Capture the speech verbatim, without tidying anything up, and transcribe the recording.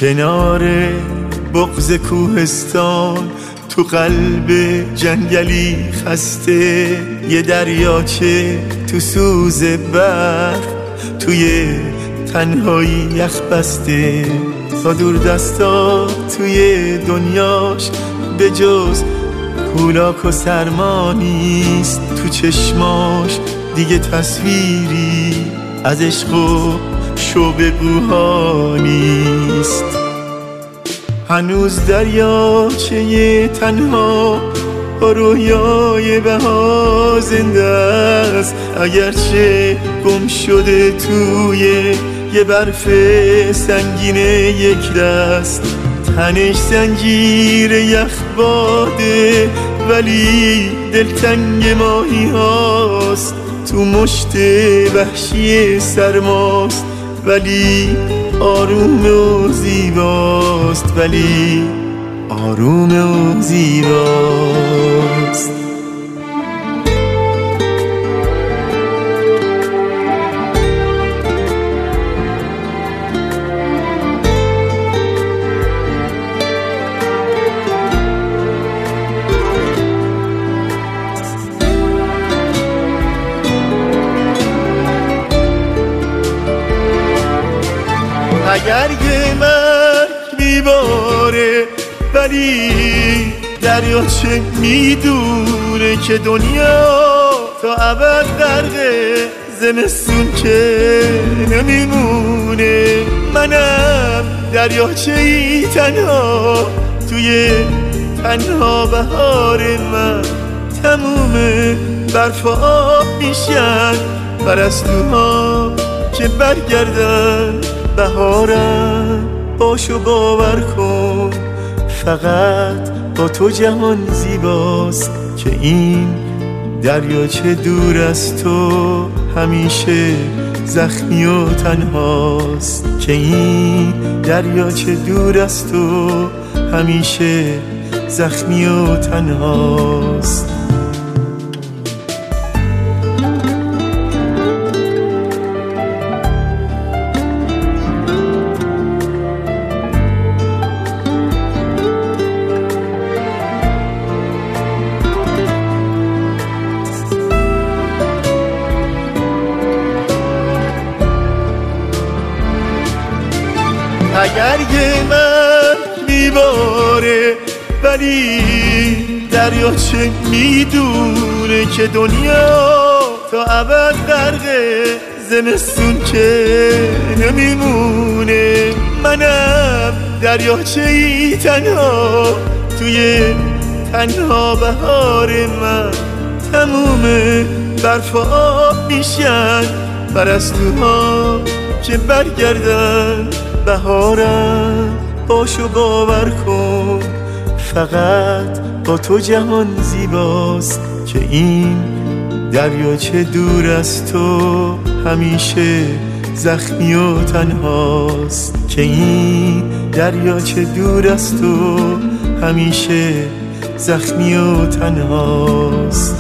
کنار بغض کوهستان، تو قلب جنگلی خسته، یه دریاچه تو سوز برف، توی تنهایی یخ بسته. تا دور دستا توی دنیاش به جز کولاک و سرما نیست، تو چشماش دیگه تصویری از عشق و شوبگوها نیست. هنوز دریاچه تنها با رویای بها زنده است، اگرچه گم شده توی یه برف سنگین یک دست. تنش زنجیر یخ باده ولی دلتنگ ماهی هاست، تو مشت وحشی سرماست ولی آروم و زیباست، ولی آروم و زیباست. اگر یه مرگ میباره ولی دریاچه میدونه که دنیا تا ابد غرقه، زمستون که نمیمونه. منم دریاچه ای تنها توی تنها بهار من، تموم برف آب میشن پرستوها که برگردن بهارم. باشو باور کن فقط با تو جهان زیباست، که این دریاچه دور از تو همیشه زخمی و تنهاست، که این دریاچه دور از تو همیشه زخمی و تنهاست. اگر یه مرگ میباره ولی دریاچه میدونه که دنیا تا ابد غرقه، زمستون که نمیمونه. منم دریاچه ای تنها توی تنها بهار من، تموم برف آب میشن پرستوها که برگردن بهارم. باشو باور کن فقط با تو جهان زیباست، که این دریاچه دور از تو همیشه زخمی و تنهاست، که این دریاچه دور از تو همیشه زخمی و تنهاست.